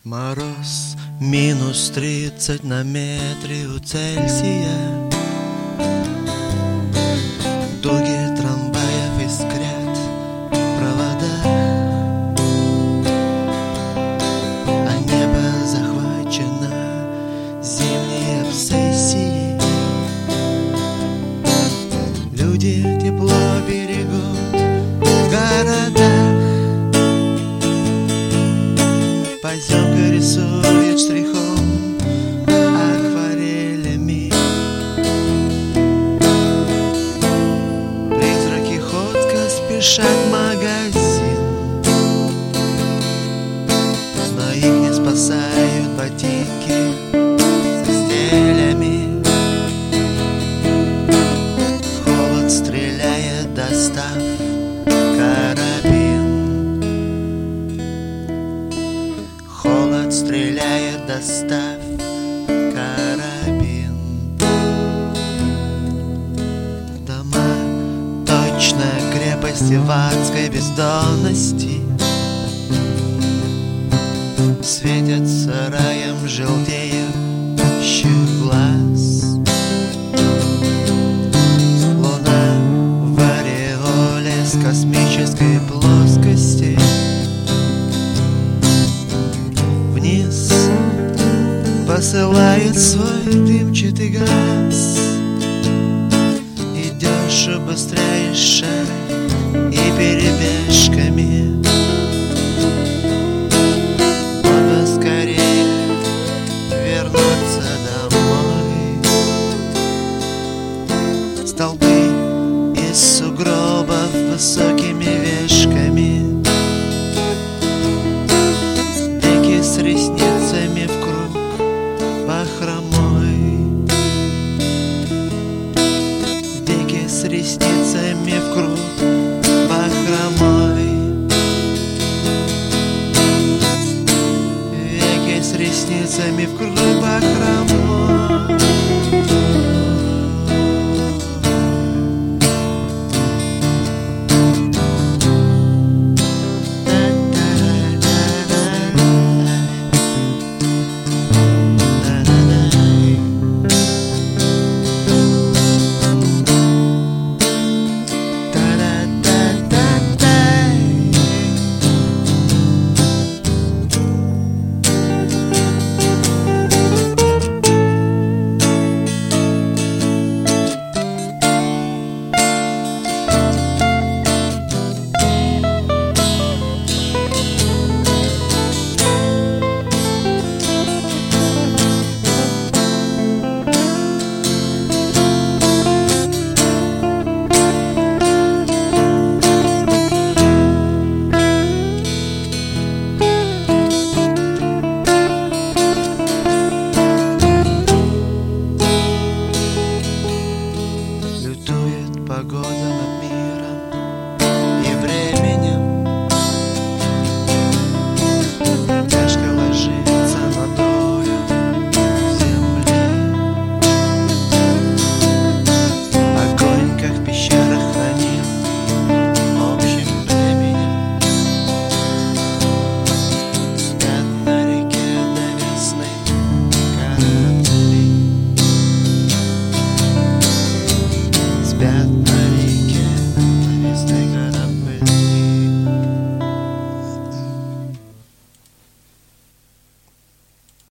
Мороз минус 30 на метре у Цельсия. Дуги трамваев искрят в проводах, а небо захвачено зимней обсессией. Люди тепло берегут в городах. Поземка рисует штрихом акварелями. Призраки ходко спешат в магазин, но их не спасают ботинки со стелями. Холод стреляет, достав карабин. Холод стреляет, достав карабин. Дома точно крепости в адской бездонности светятся раем желтеющих глаз. Луна в ореоле с космической плоскости вниз посылает свой дымчатый газ. Идешь, убыстряешь шаг и перебежками